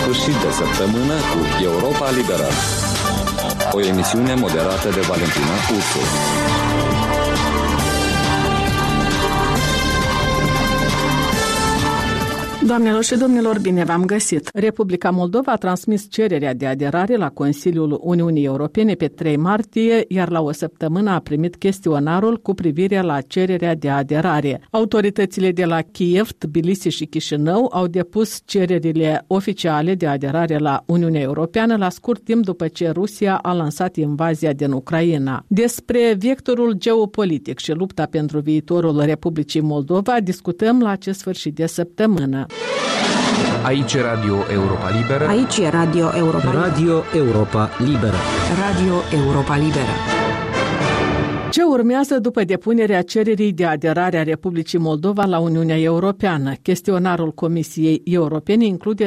sfârșit de săptămână cu Europa Liberă. O emisiune moderată de Valentina Ursu. Doamnelor și domnilor, bine v-am găsit! Republica Moldova a transmis cererea de aderare la Consiliul Uniunii Europene pe 3 martie, iar la o săptămână a primit chestionarul cu privire la cererea de aderare. Autoritățile de la Kiev, Tbilisi și Chișinău au depus cererile oficiale de aderare la Uniunea Europeană la scurt timp după ce Rusia a lansat invazia din Ucraina. Despre vectorul geopolitic și lupta pentru viitorul Republicii Moldova discutăm la acest sfârșit de săptămână. Aici e Radio Europa Liberă. Aici e Radio Europa Liberă. Radio Europa Liberă. Radio Europa Liberă. Ce urmează după depunerea cererii de aderare a Republicii Moldova la Uniunea Europeană? Chestionarul Comisiei Europene include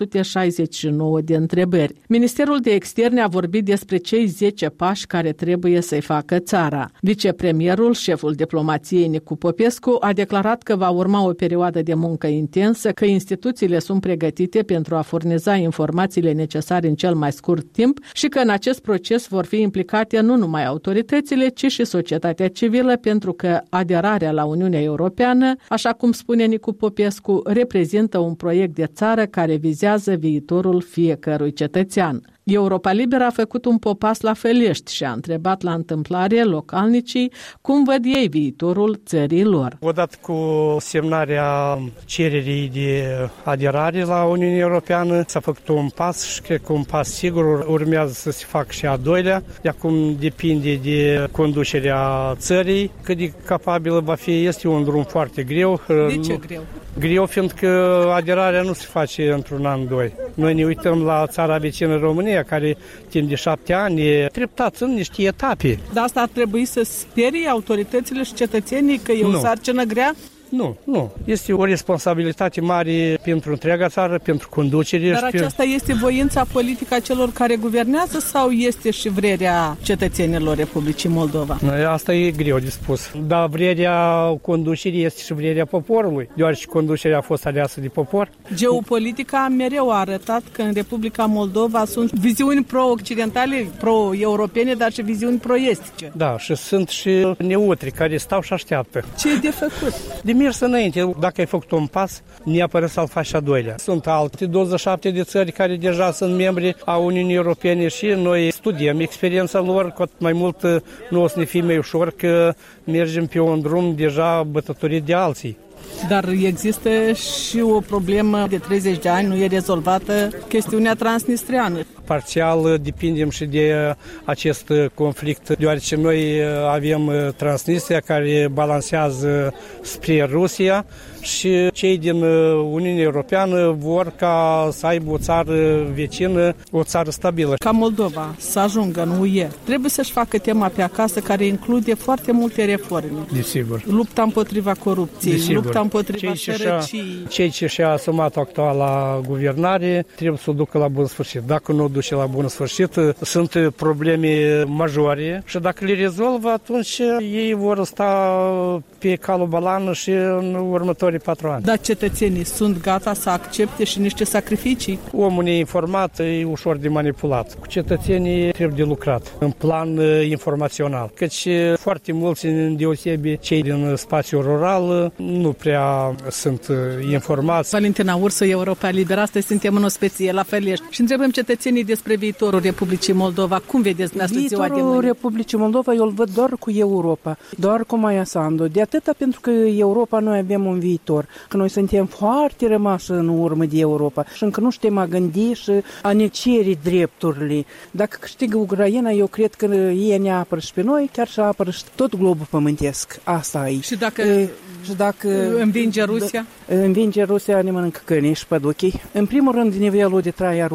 369 de întrebări. Ministerul de Externe a vorbit despre cei 10 pași care trebuie să-i facă țara. Vicepremierul, șeful diplomației Nicu Popescu, a declarat că va urma o perioadă de muncă intensă, că instituțiile sunt pregătite pentru a furniza informațiile necesare în cel mai scurt timp și că în acest proces vor fi implicate nu numai autoritățile, ci și societatea civilă, pentru că aderarea la Uniunea Europeană, așa cum spune Nicu Popescu, reprezintă un proiect de țară care vizează viitorul fiecărui cetățean. Europa Liberă a făcut un popas la Fălești și a întrebat la întâmplare localnicii cum văd ei viitorul țării lor. Odată cu semnarea cererii de aderare la Uniunea Europeană s-a făcut un pas și cred că un pas sigur urmează să se facă și a doilea. De acum depinde de conducerea țării, cât de capabilă va fi. Este un drum foarte greu. De ce greu? Greu fiindcă aderarea nu se face într-un an, doi. Noi ne uităm la țara vecină România, care timp de 7 ani e treptat în niște etape. Dar asta ar trebui să sperie autoritățile și cetățenii că e o sarcină grea? Nu. Este o responsabilitate mare pentru întreaga țară, pentru conducere. Dar aceasta este voința politică a celor care guvernează sau este și vrerea cetățenilor Republicii Moldova? Asta e greu de spus. Dar vrerea conducerii este și vrerea poporului, deoarece conducerea a fost aleasă de popor. Geopolitica mereu a arătat că în Republica Moldova sunt viziuni pro-occidentale, pro-europene, dar și viziuni pro-estice. Da, și sunt și neutri care stau și așteaptă. Ce e de făcut? De mers înainte, dacă ai făcut un pas, neapărat să-l faci a doilea. Sunt alte 27 de țări care deja sunt membri a Uniunii Europene și noi studiem experiența lor, cu atât mai mult nu o să ne fie mai ușor că mergem pe un drum deja bătătorit de alții. Dar există și o problemă de 30 de ani, nu e rezolvată chestiunea transnistreană. Parțial depindem și de acest conflict, deoarece noi avem Transnistria care balansează spre Rusia și cei din Uniunea Europeană vor ca să aibă o țară vecină, o țară stabilă. Ca Moldova să ajungă în UE, trebuie să-și facă tema pe acasă care include foarte multe reforme. Desigur. Lupta împotriva corupției, Desigur. Lupta împotriva sărăciei. Cei ce și-a asumat actuala guvernare trebuie să o ducă la bun sfârșit. Dacă nu o duce la bun sfârșit, sunt probleme majore și dacă le rezolvă, atunci ei vor sta pe calul balan și în următorii 4 ani. Dar cetățenii sunt gata să accepte și niște sacrificii? Omul neinformat e ușor de manipulat. Cu cetățenii trebuie de lucrat în plan informațional. Căci foarte mulți, în deosebi cei din spațiul rural, nu prea sunt informați. Valentina Ursu, Europa Liberă, astăzi suntem în o speție la Fălești și întrebăm cetățenii despre viitorul Republicii Moldova. Cum vedeți dumneavoastră ziua de mâine? Viitorul Republicii Moldova eu îl văd doar cu Europa, doar cu Maia Sandu. De atâta pentru că Europa noi avem un viitor, că noi suntem foarte rămași în urmă de Europa și încă nu știm a gândi și a ne cere drepturile. Dacă câștigă Ucraina, eu cred că ei ne apără și pe noi, chiar și apără și tot globul pământesc. Asta e. Și dacă învinge Rusia? Învinge Rusia, ne mănâncă câinii și păduchii. În primul rând, nivelul de trai a Rusiei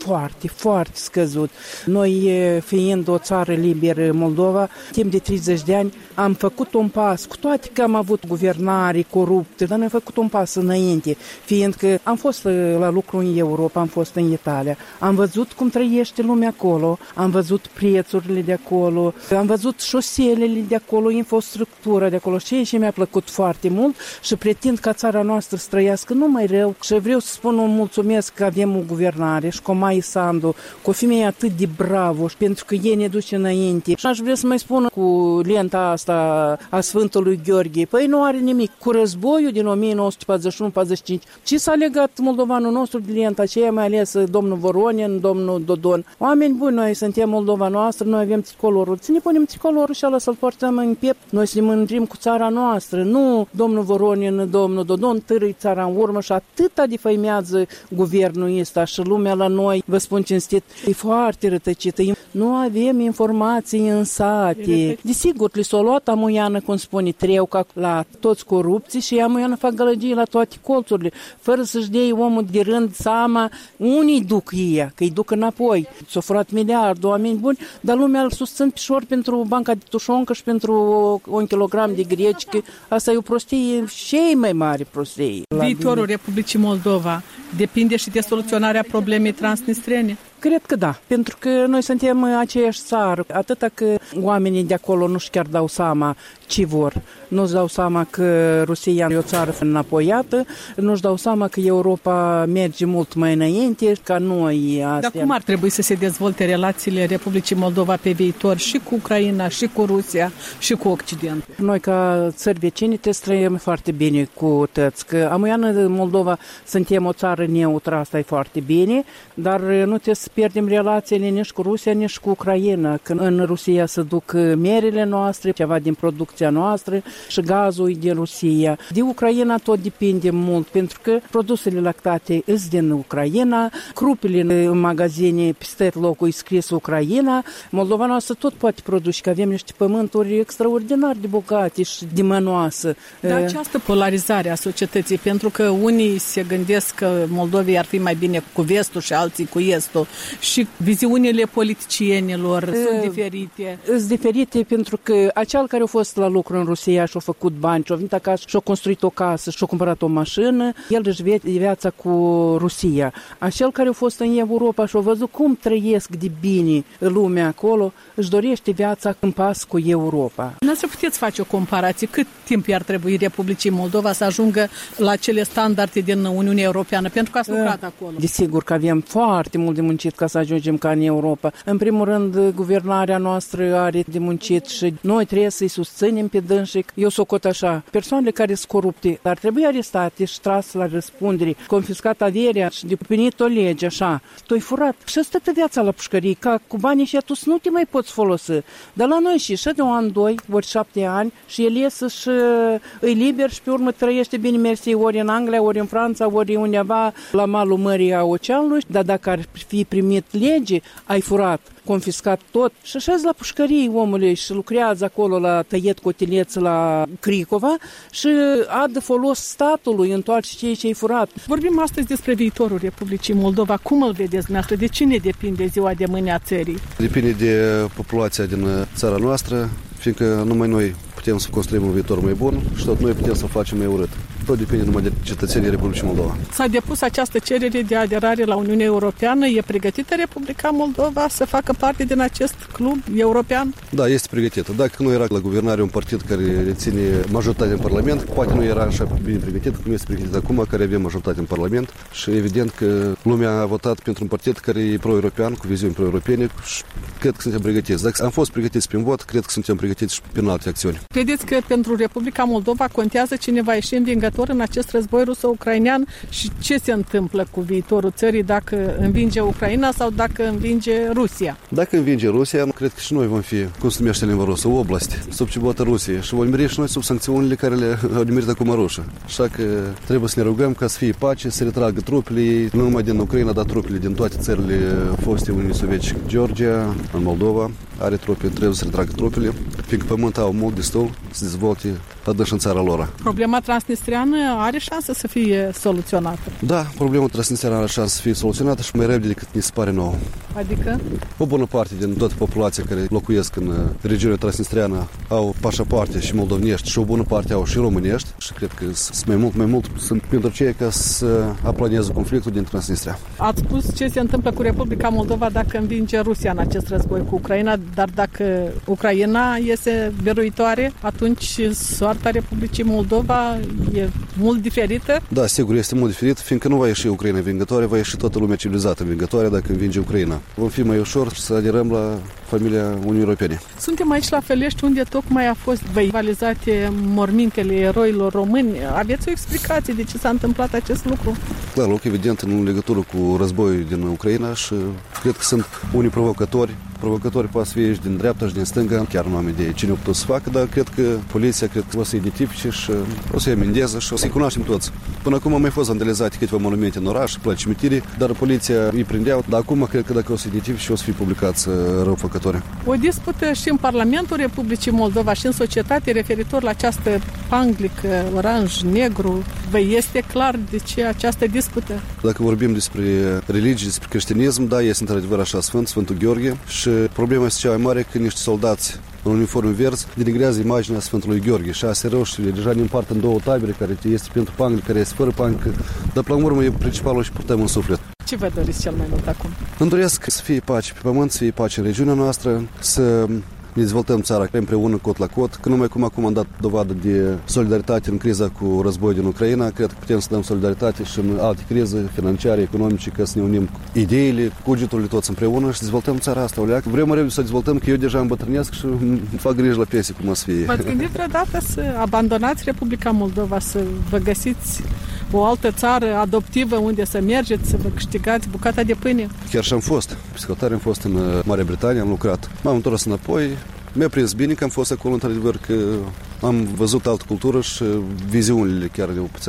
foarte, foarte scăzut. Noi, fiind o țară liberă, Moldova, timp de 30 de ani, am făcut un pas, cu toate că am avut guvernare corupte, dar noi am făcut un pas înainte, fiindcă am fost la lucru în Europa, am fost în Italia, am văzut cum trăiește lumea acolo, am văzut prețurile de acolo, am văzut șoselele de acolo, infrastructura de acolo, ceea ce mi-a plăcut foarte mult și pretind ca țara noastră să trăiască numai rău și vreau să spun un mulțumesc că avem o guvernare și cu Maia Sandu, cu o femeie atât de bravo și pentru că ei ne duce înainte. Și aș vrea să mai spun cu lenta asta a Sfântului Gheorghe, păi nu are nimic cu războiul din 1941-45. Ce s-a legat moldovanul nostru de lenta aceea, mai ales domnul Voronin, domnul Dodon. Oameni buni, noi suntem Moldova noastră, noi avem tricolorul. Să ne punem tricolorul și ala să-l portăm în piept. Noi să ne mândrim cu țara noastră, nu domnul Voronin, domnul Dodon, târâi țara în urmă și atâta defăimează guvernul ăsta și lumea la noi, vă spun cinstit, e foarte rătăcită. Nu avem informații în sate. Desigur, li s-o luat amuiană, cum spune, treuca la toți corupții și amuiană fac gălăgii la toate colțurile, fără să-și dea omul de rând seama unii duc ei, că îi duc înapoi. S-au furat miliardul, oameni buni, dar lumea îl susțin pișor pentru banca de tușoncă și pentru un kilogram de grecică. Asta e o prostie, cei mai mari prostie. Viitorul Republicii Moldova depinde și de soluționarea problemei transnistrene? Cred că da, pentru că noi suntem aceeași țară, atâta că oamenii de acolo nu-și chiar dau seama ce vor. Nu-și dau seama că Rusia e o țară înapoiată, nu-și dau seama că Europa merge mult mai înainte ca noi. Dar cum ar trebui să se dezvolte relațiile Republicii Moldova pe viitor și cu Ucraina, și cu Rusia, și cu Occidentul? Noi ca țări vecini trebuie să trăim foarte bine cu tăți, că amuiană Moldova suntem o țară neutră, asta e foarte bine, dar nu trebuie să pierdem relațiile nici cu Rusia, nici cu Ucraina. Când în Rusia se duc merele noastre, ceva din producția noastră și gazul e din Rusia. De Ucraina tot depinde mult, pentru că produsele lactate sunt din Ucraina, crupile în magazine peste locul e scris Ucraina. Moldova noastră tot poate produce, că avem niște pământuri extraordinar de bogate și de mănoasă. Dar această polarizare a societății, pentru că unii se gândesc că Moldovei ar fi mai bine cu vestul și alții cu estul, și viziunile politicienilor sunt diferite. Sunt diferite pentru că acel care a fost la lucru în Rusia și a făcut bani, și a venit acasă și a construit o casă și a cumpărat o mașină, el își vede viața cu Rusia. Acel care a fost în Europa și a văzut cum trăiesc de bine lumea acolo, își dorește viața în pas cu Europa. Noastră puteți face o comparație. Cât timp ar trebui Republicii Moldova să ajungă la cele standarde din Uniunea Europeană? Pentru că ați lucrat acolo. Desigur că avem foarte mult de muncit ca să ajungem ca în Europa. În primul rând, guvernarea noastră are de muncit și noi trebuie să-i susținem pe dânsii. Eu socot așa, persoanele care sunt corupte ar trebui arestate și tras la răspundere, confiscat averea și de primit o lege, așa. Tu ai furat și stă viața la pușcării, ca cu banii și atunci nu te mai poți folosi. Dar la noi și de un an, 2, ori 7 ani și el iese și îi liber și pe urmă trăiește bine mersi ori în Anglia, ori în Franța, ori undeva la malul mării a oceanului, dar dacă ar fi primit lege, ai furat, confiscat tot și așa la pușcării omului și lucrează acolo la tăiet cotileț la Cricova și a de folos statului, întoarce ceea ce ai furat. Vorbim astăzi despre viitorul Republicii Moldova. Cum îl vedeți dumneavoastră? De cine depinde ziua de mâine a țării? Depinde de populația din țara noastră, fiindcă numai noi putem să construim un viitor mai bun și tot noi putem să facem mai urât. Tot depinde numai de cetățenii Republicii Moldova. S-a depus această cerere de aderare la Uniunea Europeană. E pregătită Republica Moldova să facă parte din acest club european? Da, este pregătită. Dacă nu era la guvernare un partid care reține majoritatea în Parlament, poate nu era așa bine pregătit cum este pregătit acum, care avem majoritate în Parlament și evident că lumea a votat pentru un partid care e pro-european, cu viziuni pro-europene și cred că suntem pregătiți. Dacă am fost pregătiți prin vot, cred că suntem pregătiți și prin alte acțiuni. Credeți că pentru Republica Moldova contează cine va ieși învingător în acest război ruso-ucrainean și ce se întâmplă cu viitorul țării dacă învinge Ucraina sau dacă învinge Rusia? Dacă învinge Rusia, cred că și noi vom fi, cum se numește limba rusă, oblasti, sub ciboata Rusiei și vom meri și noi sub sancțiunile care le-au nimerit acum rușii. Așa că trebuie să ne rugăm ca să fie pace, să retragă trupele, nu numai din Ucraina, dar trupele din toate țările foste Uniunii Sovietice. Georgia, în Moldova, are trupe, trebuie să retragă trupele, fiindcă pământ au mult destul să dezvolte adânci în țara lor. Problema transnistreană are șansă să fie soluționată? Da, problema transnistreană are șansă să fie soluționată și mai repede decât ni se pare nouă. Adică? O bună parte din toată populația care locuiesc în regiunea transnistreană au pașapoarte și moldovnești și o bună parte au și românești și cred că sunt mai mult sunt pentru cei ca să aplaneze conflictul din Transnistria. Ați spus ce se întâmplă cu Republica Moldova dacă învinge Rusia în acest război cu Ucraina, dar dacă Ucraina iese biruitoare, atunci soarta Republicii Moldova e mult diferită? Da, sigur, este mult diferit, fiindcă nu va ieși Ucraina învingătoare, va ieși toată lumea civilizată învingătoare dacă învinge Ucraina. Vom fi mai ușor să aderăm la familia Uniunii Europene. Suntem aici la Felești, unde tocmai a fost valizate mormintele eroilor români. Aveți o explicație de ce s-a întâmplat acest lucru? Clar, loc evident în legătură cu războiul din Ucraina și cred că sunt unii provocatori poate să fie și din dreapta și din stânga, chiar nu am idee cine a putut să facă, dar cred că poliția o să identifice și o să-i amendeze și o să-i cunoaștem toți. Până acum au mai fost vandalizate câteva monumente în oraș, la cimitirii, dar poliția îi prindeau, dar acum cred că dacă o să identifice, o să fie publicați răufăcători. O dispută și în Parlamentul Republicii Moldova și în societate referitor la această panglică oranj-negru. Vă este clar de ce această dispută? Dacă vorbim despre religie, despre creștinism, da, este într-adevăr așa Sfântul Gheorghe și problema este cea mai mare că niște soldați în uniforme verzi denigrează imaginea Sfântului Gheorghe și astea roșiile deja ne împart în două tabere, care este pentru panglică, care este fără panglică, dar până la urmă e principalul și purtăm în suflet. Ce vă doriți cel mai mult acum? Îmi doresc să fie pace pe pământ, să fie pace în regiunea noastră, să ne dezvoltăm țara împreună cot la cot, că numai cum acum am dat dovadă de solidaritate în criza cu războiul din Ucraina, cred că putem să dăm solidaritate și în alte crize financiare, economice, ca să ne unim ideile, cugeturile toți împreună și dezvoltăm țara asta. Oleac. Vrem repede să dezvoltăm, că eu deja îmbătrânesc și îmi fac grijă la pensie cum o să fie. V-ați gândit vreodată să abandonați Republica Moldova, să vă găsiți o altă țară adoptivă unde să mergeți, să vă câștigați bucata de pâine? Chiar și am fost. Psihotare am fost în Marea Britanie, am lucrat. M-am întors înapoi. Mi-a prins bine că am fost acolo, într-adevăr, că am văzut altă cultură și viziunile chiar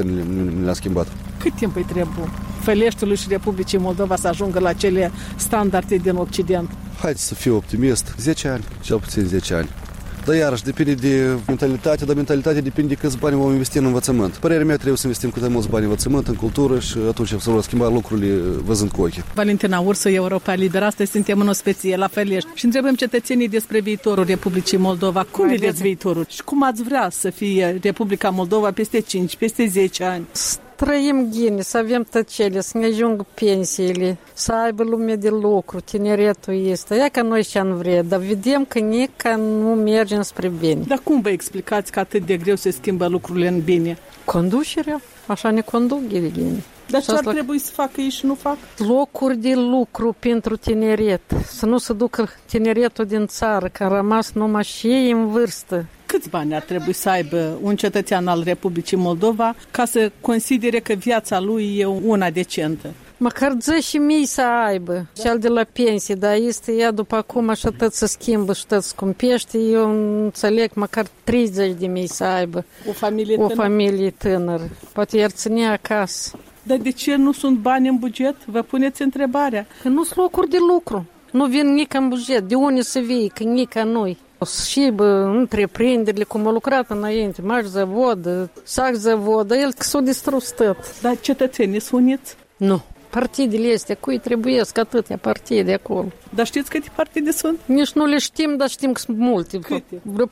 mi le-a schimbat. Cât timp îi trebuie Feleștiului și Republicii Moldova să ajungă la cele standarde din Occident? Haideți să fiu optimist. 10 ani, cel puțin 10 ani. Dar iarăși depinde de mentalitate, dar mentalitatea depinde de câți bani vom investi în învățământ. Părerea mea, trebuie să investim cât de mulți bani în învățământ, în cultură și atunci se vor schimba lucrurile văzând cu ochii. Valentina Ursu, Europa Liberă, astăzi suntem în ospecie la Felești și întrebăm cetățenii despre viitorul Republicii Moldova. Cum vedeți viitorul și cum ați vrea să fie Republica Moldova peste 5, peste 10 ani? Trăim gine, să avem tăcele, să ne ajungă pensiile, să aibă lume de lucru, tineretul este. Ia ca noi ce-am vrea, dar vedem că nici nu mergem spre bine. Dar cum vă explicați că atât de greu se schimbă lucrurile în bine? Conducerea, așa ne conduc gine. Dar ce ar trebui să facă ei și nu fac? Locuri de lucru pentru tineret, să nu se ducă tineretul din țară, că a rămas numai și ei în vârstă. Câți bani ar trebui să aibă un cetățean al Republicii Moldova ca să considere că viața lui e una decentă? Măcar 10.000 să aibă, cel de la pensie, dar este ea după acum așa tot se schimbă și tot scumpește, eu înțeleg măcar 30.000 să aibă. O familie tânără. Poate i-ar ține acasă. Dar de ce nu sunt bani în buget? Vă puneți întrebarea. Că nu sunt locuri de lucru. Nu vin nici în buget. De unde să vii? Că nici a noi. Și întreprinderile, cum au lucrat înainte, Maș Zavod, Sac Zavod, el că s-a distrus tot. Dar cetățenii sunt uniți? Nu. Partidele astea, cui trebuiesc atâtea partide acolo. Dar știți câte partide sunt? Nici nu le știm, dar știm că sunt multe. Câte? Vreo 45-30.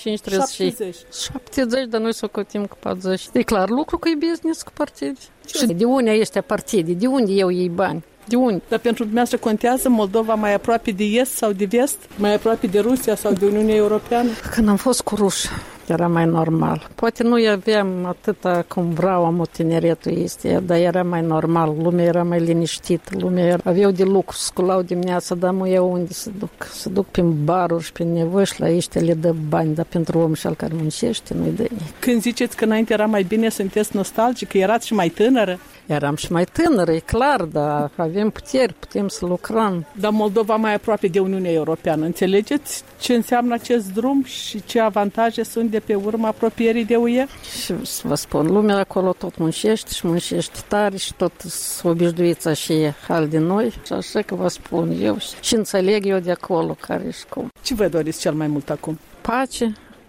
70, dar noi socotim cu 40. E clar, lucru că e business cu partide. Și de unde este partide? De unde eu iei bani? De unde? Dar pentru dumneavoastră contează Moldova mai aproape de est sau de vest? Mai aproape de Rusia sau de Uniunea Europeană? Când am fost cu ruși, era mai normal. Poate nu aveam atâta cum vreau am tineretul este, dar era mai normal. Lumea era mai liniștită, lumea aveau de lucru, sculau dimineața, dar nu eu unde se duc. Se duc prin baruri și prin nevoi și la ăștia le dă bani, dar pentru omul și al care muncește nu-i dă nimic. Când ziceți că înainte era mai bine, sunteți nostalgic, că erați și mai tânără? Eram și mai tânără, e clar, dar avem puteri, putem să lucrăm. Dar Moldova mai aproape de Uniunea Europeană. Înțelegeți ce înseamnă acest drum și ce avantaje sunt de pe urma apropierii de UE? Și să vă spun, lumea acolo tot muncește și muncește tare și tot s-o obișnuiți așa hal de noi. Și așa că vă spun eu și înțeleg eu de acolo care și cum. Ce vă doriți cel mai mult acum? Pace,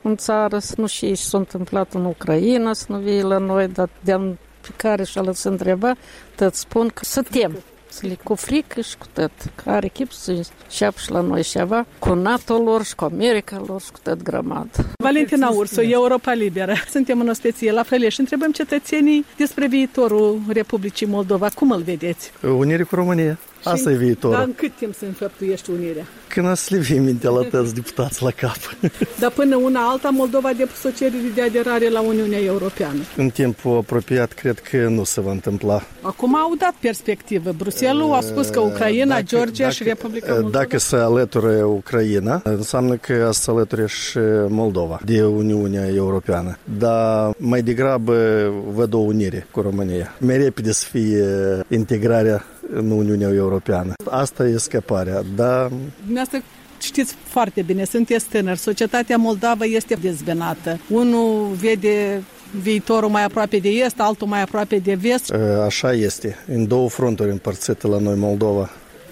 în țară, să nu știi ce s-a întâmplat în Ucraina, să nu vii la noi, dar de-am pe care și-a lăsat întreba, tot spun că să tem. Să le cu frică și cu tot. Care chip să înceapă și la noi ceva, cu NATO lor și cu America lor și cu tot grămadă. Valentina Ursu, Europa Liberă. Suntem în osteție la Făleș și întrebăm cetățenii despre viitorul Republicii Moldova. Cum îl vedeți? Unire cu România. Asta e viitorul. Dar în cât timp se înfăptuiește unirea? Când o să le vii mintea la toți deputați la cap. Dar până una alta, Moldova a depus o cerere de aderare la Uniunea Europeană. În timpul apropiat, cred că nu se va întâmpla. Acum au dat perspectivă. Bruxelles a spus că Ucraina, Georgia și Republica Moldova... Dacă se alăture Ucraina, înseamnă că se alăture și Moldova de Uniunea Europeană. Dar mai degrabă văd o unire cu România. Mai repede să fie integrarea în Uniunea Europeană. Asta e scăparea, dar... Dumneavoastră știți foarte bine, sunteți tânăr, societatea moldavă este dezbinată. Unul vede viitorul mai aproape de est, altul mai aproape de vest. Așa este, în două fronturi împărțite la noi Moldova.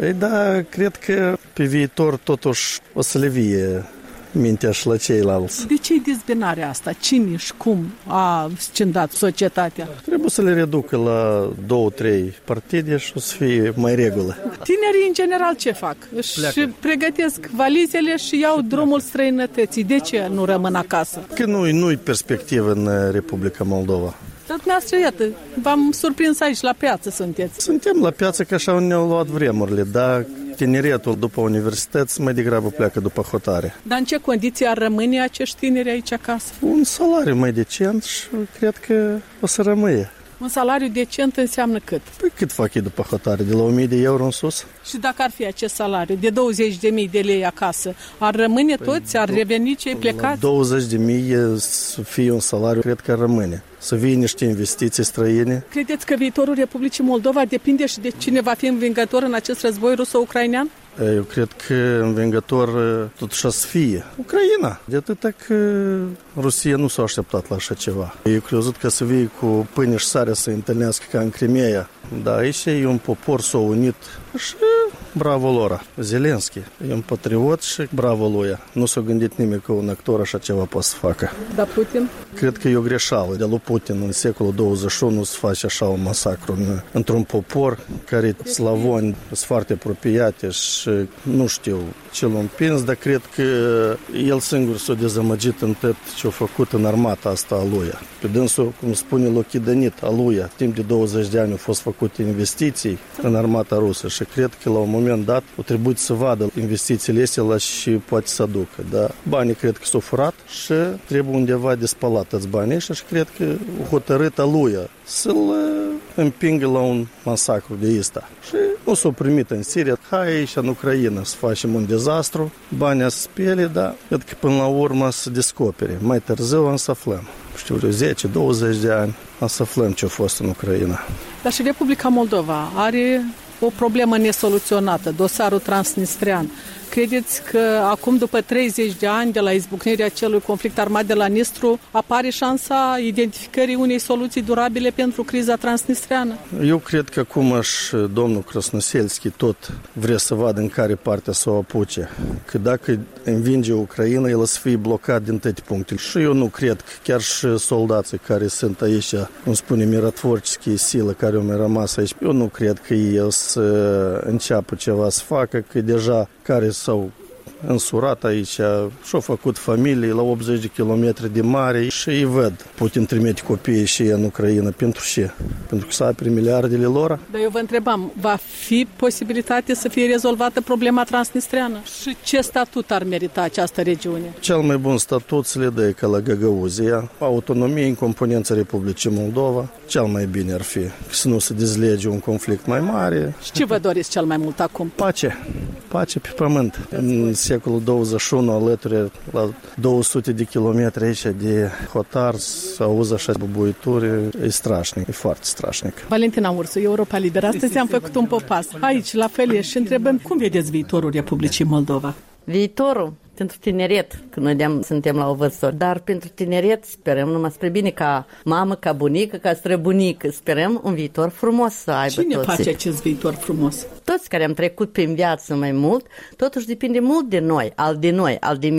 Da, cred că pe viitor totuși o să le vie mintea și la ceilalți. De ce e dezbinarea asta? Cine și cum a scindat societatea? Trebuie să le reducă la 2-3 partide și o să fie mai regulă. Tinerii în general ce fac? Își pregătesc valizele și iau drumul străinătății. De ce nu rămân acasă? Că nu-i perspectivă în Republica Moldova. Dar dumneavoastră, iată, v-am surprins aici, la piață sunteți. Suntem la piață că așa ne-au luat vremurile, dar tineretul după universități mai degrabă pleacă după hotare. Dar în ce condiții ar rămâne acești tineri aici acasă? Un salariu mai decent și cred că o să rămâie. Un salariu decent înseamnă cât? Păi cât fac ei după hotare? De la 1000 de euro în sus? Și dacă ar fi acest salariu de 20.000 de lei acasă, ar rămâne toți? Ar reveni cei plecați? 20.000 să fie un salariu, cred că rămâne. Să vie niște investiții străine. Credeți că viitorul Republicii Moldova depinde și de cine va fi învingător în acest război ruso-ucrainean? Eu cred că învingător totuși o să fie Ucraina. De atâta că Rusia nu s-a așteptat la așa ceva. Eu crezut că să vie cu pâine și sare să întâlnească ca în Crimea. Dar aici e un popor s-a unit și bravo lor. Zelenski e un patriot și bravo lui. Nu s-a gândit nimeni că un actor așa ceva poate să facă. Dar Putin? Cred că e o greșeală de lui Putin în secolul 21 să face așa un masacru într-un popor care slavoni sunt foarte apropiate și nu știu ce l-a împins, dar cred că el singur s-a dezamăgit în tot ce a făcut în armata asta a lui. Pe dânsul, cum spune, l-a chidănit a lui. Timp de 20 de ani au fost făcute investiții în armata rusă și cred că la un moment dat o trebuie să vadă investițiile astea și poate să aducă. Dar banii cred că s-au furat și trebuie undeva de spălat toți banii ăștia și cred că o hotărât a lui să-l împingă la un masacru de ăsta. Și nu s-o primit în Siria. Hai aici în Ucraina să facem un dezastru, banii să spele, dar cred că până la urmă să descopere. Mai târziu am să aflăm. Știu, 10-20 de ani am să aflăm ce a fost în Ucraina. Dar și Republica Moldova are o problemă nesoluționată, dosarul transnistrean. Credeți că acum, după 30 de ani de la izbucnirea acelui conflict armat de la Nistru, apare șansa identificării unei soluții durabile pentru criza transnistreană? Eu cred că acum și domnul Krasnoselski tot vrea să vadă în care parte să o apuce. Că dacă învinge Ucraina, el o să fie blocat din toate punctele. Și eu nu cred că chiar și soldații care sunt aici, cum spune, mirotvorческие sile care au mai rămas aici, eu nu cred că ei o să înceapă ceva să facă, că deja care s-au însurat aici și-au făcut familii la 80 de kilometri de mare și îi văd. Putin trimite copiii și în Ucraina. Pentru ce? Pentru că să apere miliardele lor? Dar eu vă întrebam, va fi posibilitate să fie rezolvată problema transnistreană? Și ce statut ar merita această regiune? Cel mai bun statut se le dă ca la Găgăuzia, autonomie în componența Republicii Moldova. Cel mai bine ar fi să nu se dezlege un conflict mai mare. Și ce vă doriți cel mai mult acum? Pace. Pace pe pământ. În secolul 21, alături la 200 de kilometri aici de hotar, să auzi așa bubuituri, e strașnic, e foarte strașnic. Valentina Ursu, Europa Liberă. Astăzi am făcut un popas aici, la Făleș, și întrebăm cum vedeți viitorul Republicii Moldova? Viitorul pentru tineret, când noi suntem la o vârstă, dar pentru tineret sperăm numai spre bine, ca mamă, ca bunică, ca străbunică. Sperăm un viitor frumos să aibă toți. Cine face acest viitor frumos? Toți care am trecut prin viață mai mult, totuși depinde mult de noi, al de mine.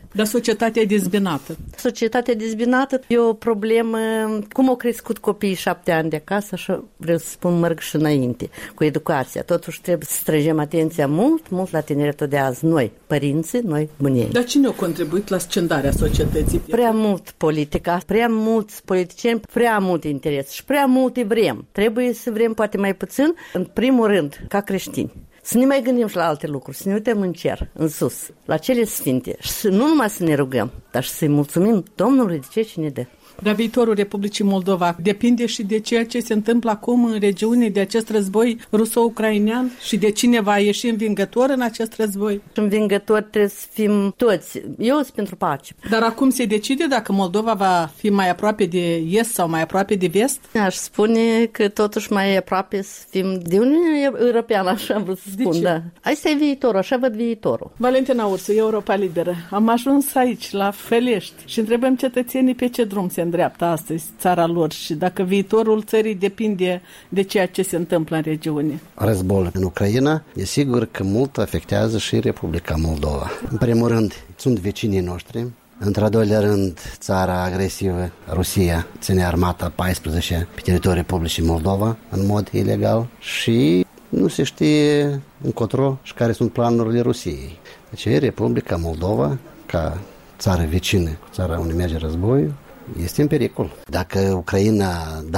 Dar societatea e dezbinată. Societatea dezbinată e o problemă, cum au crescut copiii 7 ani de acasă, așa vreau să spun, merg și înainte cu educația. Totuși trebuie să strângem atenția mult la tineretul de azi, noi, părinții, noi, bunii. Dar cine a contribuit la scindarea societății? Prea mult politica, prea mulți politicieni, prea mult interes și prea multe vrem. Trebuie să vrem poate mai puțin, în primul rând, ca creștini. Să ne mai gândim și la alte lucruri, să ne uităm în cer, în sus, la cele sfinte și nu numai să ne rugăm, dar și să-i mulțumim Domnului de ceea ce ne dă. Dar viitorul Republicii Moldova depinde și de ceea ce se întâmplă acum în regiune, de acest război ruso-ucrainean și de cine va ieși învingător în acest război. Învingători trebuie să fim toți. Eu sunt pentru pace. Dar acum se decide dacă Moldova va fi mai aproape de est sau mai aproape de vest? Aș spune că totuși mai aproape să fim de Uniunea Europeană, așa vreau să spun. Da. Asta e viitorul, așa văd viitorul. Valentina Ursu, Europa Liberă. Am ajuns aici, la Felești, și întrebăm cetățenii pe ce drum se îndreaptă astăzi țara lor și dacă viitorul țării depinde de ceea ce se întâmplă în regiune. Războiul în Ucraina e sigur că mult afectează și Republica Moldova. În primul rând, sunt vecinii noștri. Într-al doilea rând, țara agresivă, Rusia, ține armata 14 pe teritoriul Republicii Moldova în mod ilegal și nu se știe încotro și care sunt planurile Rusiei. Deci Republica Moldova, ca țară vecină cu țara unde merge războiul, este în pericol. Dacă Ucraina,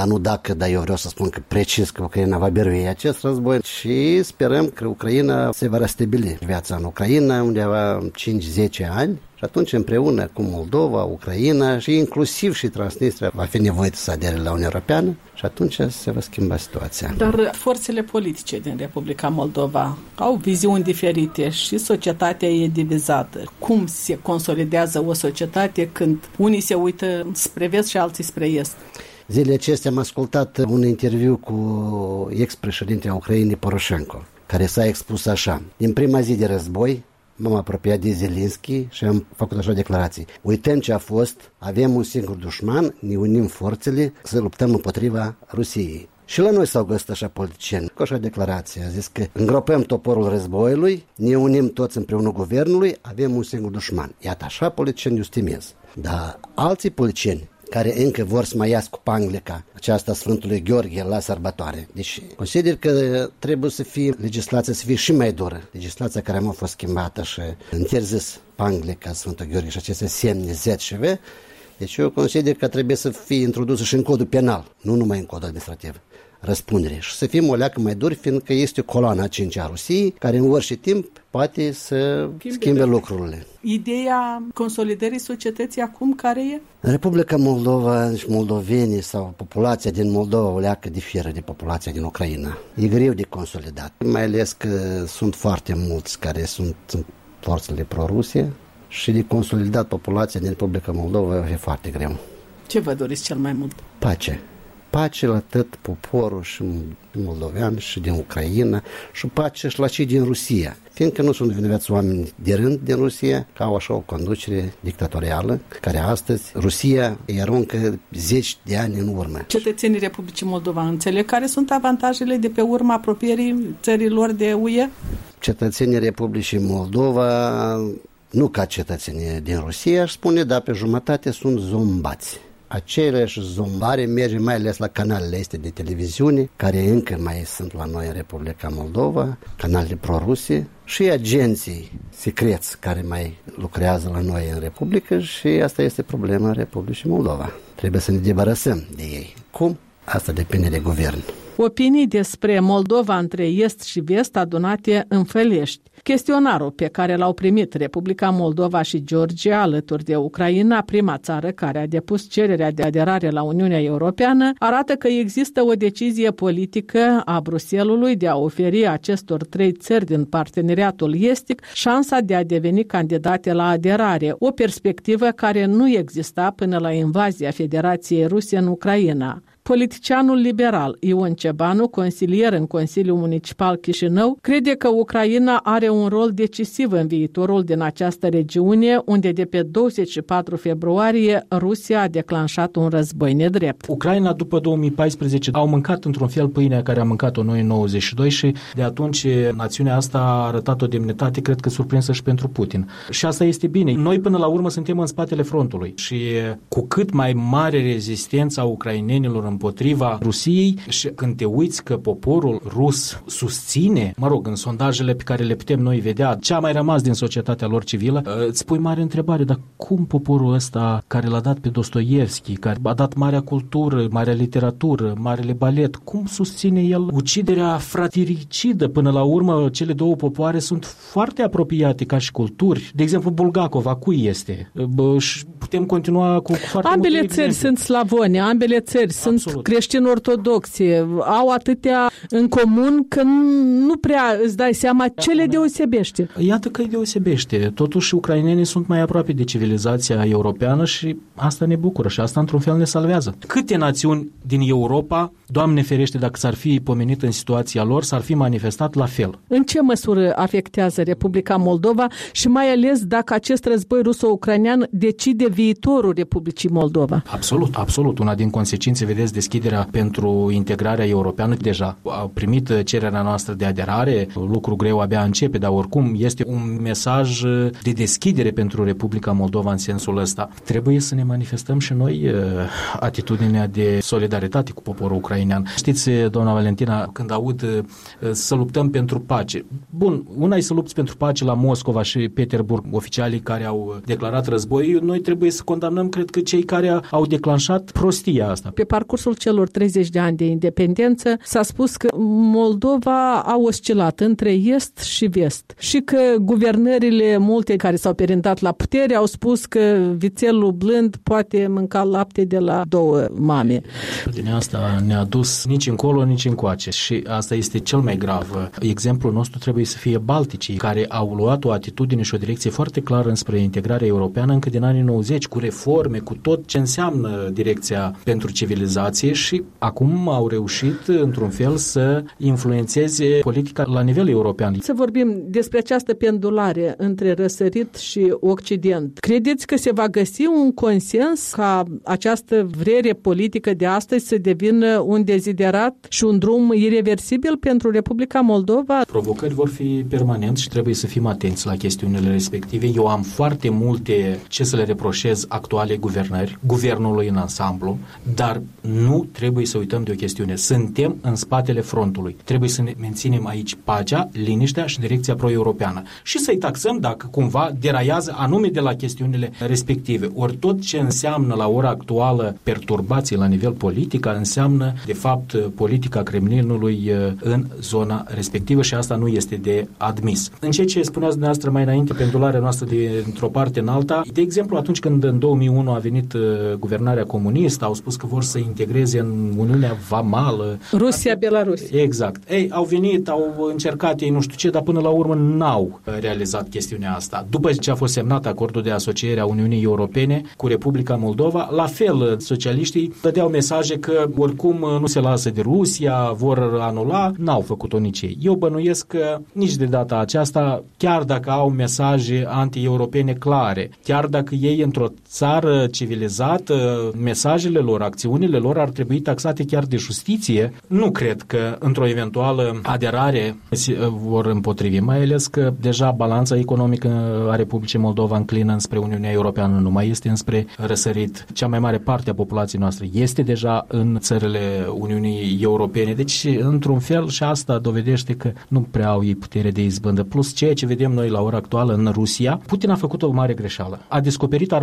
dar eu vreau să spun că precis că Ucraina va birui acest război și sperăm că Ucraina se va restabili viața în Ucraina undeva 5-10 ani și atunci împreună cu Moldova, Ucraina și inclusiv și Transnistria va fi nevoie să adere la Uniunea Europeană și atunci se va schimba situația. Dar forțele politice din Republica Moldova au viziuni diferite și societatea e divizată. Cum se consolidează o societate când unii se uită spre vest și alții spre est? Zilele acestea am ascultat un interviu cu ex-președintele Ucrainei Poroșenko, care s-a expus așa: din prima zi de război m-am apropiat de Zelenski și am făcut așa declarații: uităm ce a fost, avem un singur dușman, ne unim forțele să luptăm împotriva Rusiei. Și la noi s-au găsit așa politicieni cu așa declarație. A zis că îngropăm toporul războiului, ne unim toți împreună guvernului, avem un singur dușman. Iată, așa politicieni eu stimez. Dar alții politicieni care încă vor să mai iasă cu panglica aceasta Sfântului Gheorghe la sărbătoare. Deci consider că trebuie să fie legislația să fie și mai dură. Legislația care a fost schimbată și interzis panglica Sfântul Gheorghe și aceste semne Z și V. Deci eu consider că trebuie să fie introdusă și în codul penal, nu numai în codul administrativ, răspundere. Și să fim o leacă mai duri, fiindcă este coloana 5 a Rusiei, care în orice timp poate să schimbe lucrurile. Ideea consolidării societății acum care e? Republica Moldova și moldovenii sau populația din Moldova o leacă diferă de populația din Ucraina. E greu de consolidat, mai ales că sunt foarte mulți care sunt în forțele pro-Rusie și de consolidat populația din Republica Moldova e foarte greu. Ce vă doriți cel mai mult? Pace. Pace la tot poporul și moldovean și din Ucraina și pace și la cei din Rusia. Fiindcă nu sunt vinovați oameni de rând din Rusia, că au așa o conducere dictatorială, care astăzi Rusia îi aruncă 10 de ani în urmă. Cetățenii Republicii Moldova înțeleg care sunt avantajele de pe urma apropierii țărilor de UE? Cetățenii Republicii Moldova, nu ca cetățenii din Rusia, aș spune, dar pe jumătate sunt zombați. Aceleași zombare merge mai ales la canalele astea de televiziune, care încă mai sunt la noi în Republica Moldova, canalele pro-ruse și agenții secreți care mai lucrează la noi în Republică și asta este problema Republicii Moldova. Trebuie să ne debarasăm de ei. Cum? Asta depinde de guvern. Opinii despre Moldova între est și vest adunate în Felești. Chestionarul pe care l-au primit Republica Moldova și Georgia alături de Ucraina, prima țară care a depus cererea de aderare la Uniunea Europeană, arată că există o decizie politică a Bruxellesului de a oferi acestor 3 țări din parteneriatul estic șansa de a deveni candidate la aderare, o perspectivă care nu exista până la invazia Federației Ruse în Ucraina. Politicianul liberal Ion Cebanu, consilier în Consiliul Municipal Chișinău, crede că Ucraina are un rol decisiv în viitorul din această regiune, unde de pe 24 februarie Rusia a declanșat un război nedrept. Ucraina după 2014 au mâncat într-un fel pâinea care am mâncat-o noi în 92 și de atunci națiunea asta a arătat o demnitate, cred că surprinsă și pentru Putin. Și asta este bine. Noi până la urmă suntem în spatele frontului și cu cât mai mare rezistența ucrainenilor împotriva Rusiei și când te uiți că poporul rus susține, în sondajele pe care le putem noi vedea, ce a mai rămas din societatea lor civilă, îți pui mare întrebare, dar cum poporul ăsta care l-a dat pe Dostoievski, care a dat marea cultură, marea literatură, marele balet, cum susține el uciderea fratricidă? Până la urmă, cele două popoare sunt foarte apropiate ca și culturi. De exemplu, Bulgakov, a cui este? Și putem continua cu foarte ambele multe țări exemple. sunt slavone, ambele țări sunt creștini ortodoxi, au atâtea în comun că nu prea îți dai seama ce le deosebește. Iată că îi deosebește. Totuși, ucrainenii sunt mai aproape de civilizația europeană și asta ne bucură și asta într-un fel ne salvează. Câte națiuni din Europa, Doamne ferește dacă s-ar fi pomenit în situația lor, s-ar fi manifestat la fel. În ce măsură afectează Republica Moldova și mai ales dacă acest război ruso-ucrainean decide viitorul Republicii Moldova? Absolut. Una din consecințe, vedeți, deschiderea pentru integrarea europeană. Deja au primit cererea noastră de aderare, lucru greu abia începe, dar oricum este un mesaj de deschidere pentru Republica Moldova în sensul ăsta. Trebuie să ne manifestăm și noi atitudinea de solidaritate cu poporul ucrainean. Știți, doamna Valentina, când aud să luptăm pentru pace. Bun, una e să lupți pentru pace la Moscova și Petersburg, oficialii care au declarat război. Noi trebuie să condamnăm, cred că, cei care au declanșat prostia asta. Pe parcursul celor 30 de ani de independență s-a spus că Moldova a oscilat între est și vest și că guvernările multe care s-au perindat la putere au spus că vițelul blând poate mânca lapte de la două mame. Din asta ne-a dus nici încolo, nici încoace și asta este cel mai grav. Exemplul nostru trebuie să fie Balticii, care au luat o atitudine și o direcție foarte clară înspre integrarea europeană încă din anii 90, cu reforme, cu tot ce înseamnă direcția pentru civilizație și acum au reușit, într-un fel, să influențeze politica la nivel european. Să vorbim despre această pendulare între răsărit și Occident. Credeți că se va găsi un consens ca această vrere politică de astăzi să devină un deziderat și un drum ireversibil pentru Republica Moldova? Provocări vor fi permanent și trebuie să fim atenți la chestiunile respective. Eu am foarte multe ce să le reproșez actualei guvernări, guvernului în ansamblu, dar nu trebuie să uităm de o chestiune. Suntem în spatele frontului. Trebuie să ne menținem aici pacea, liniștea și direcția pro-europeană. Și să-i taxăm dacă cumva deraiază anume de la chestiunile respective. Ori tot ce înseamnă la ora actuală perturbații la nivel politic înseamnă, de fapt, politica Kremlinului în zona respectivă și asta nu este de admis. În ceea ce spuneați dumneavoastră mai înainte, pendularea noastră dintr-o parte în alta, de exemplu, atunci când în 2001 a venit guvernarea comunistă, au spus că vor să integreze în Uniunea Vamală. Rusia, Belarus. Exact. Ei, au venit, au încercat ei nu știu ce, dar până la urmă n-au realizat chestiunea asta. După ce a fost semnat acordul de asociere a Uniunii Europene cu Republica Moldova, la fel, socialiștii dădeau mesaje că oricum nu se lasă de Rusia, vor anula, n-au făcut-o nici ei. Eu bănuiesc că nici de data aceasta, chiar dacă au mesaje anti-europene clare, chiar dacă ei într-o țară civilizată, mesajele lor, acțiunile lor ar trebui taxate chiar de justiție, nu cred că într-o eventuală aderare se vor împotrivi, mai ales că deja balanța economică a Republicii Moldova înclină înspre Uniunea Europeană, nu mai este înspre răsărit. Cea mai mare parte a populației noastre este deja în țările Uniunii Europene, deci într-un fel și asta dovedește că nu prea au ei putere de izbândă. Plus ceea ce vedem noi la ora actuală în Rusia, Putin a făcut o mare greșeală. A descoperit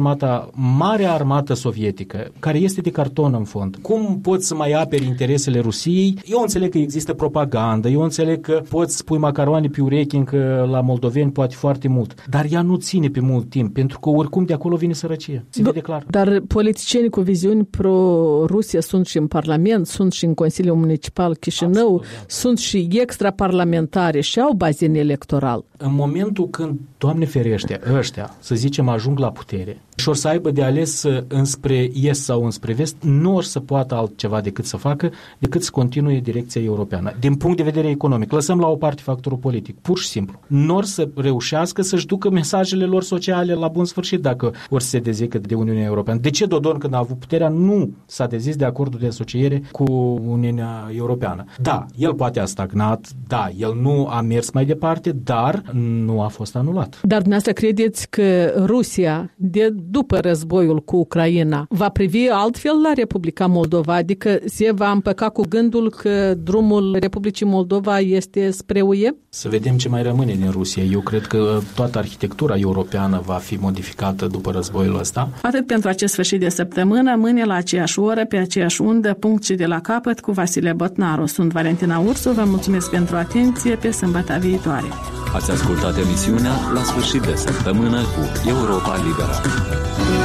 marea armată sovietică, care este de carton în fond. Cum poți să mai aperi interesele Rusiei? Eu înțeleg că există propagandă, eu înțeleg că poți spui macaroane pe urechi încă la moldoveni poate foarte mult, dar ea nu ține pe mult timp, pentru că oricum de acolo vine sărăcie. Se vede clar. Dar politicienii cu viziuni pro-Rusia sunt și în Parlament, sunt și în Consiliul Municipal Chișinău, absolut, sunt și extraparlamentare și au bazin electoral. În momentul când, Doamne ferește, ăștia, să zicem, ajung la putere, și or să aibă de ales înspre est sau înspre vest, nu or să poată altceva decât să facă, decât să continue direcția europeană. Din punct de vedere economic, lăsăm la o parte factorul politic, pur și simplu. Nu or să reușească să-și ducă mesajele lor sociale la bun sfârșit dacă or să se dezică de Uniunea Europeană. De ce Dodon, când a avut puterea, nu s-a dezis de acordul de asociere cu Uniunea Europeană? Da, el poate a stagnat, da, el nu a mers mai departe, dar nu a fost anulat. Dar dumneavoastră credeți că Rusia, de după războiul cu Ucraina, va privi altfel la Republica Moldova? Adică se va împăca cu gândul că drumul Republicii Moldova este spre UE? Să vedem ce mai rămâne din Rusia. Eu cred că toată arhitectura europeană va fi modificată după războiul ăsta. Atât pentru acest sfârșit de săptămână, mâine la aceeași oră, pe aceeași undă, punct și de la capăt cu Vasile Botnaru. Sunt Valentina Ursu, vă mulțumesc pentru atenție, pe sâmbătă viitoare. Ați ascultat emisiunea La sfârșit de săptămână cu Europa Liberă.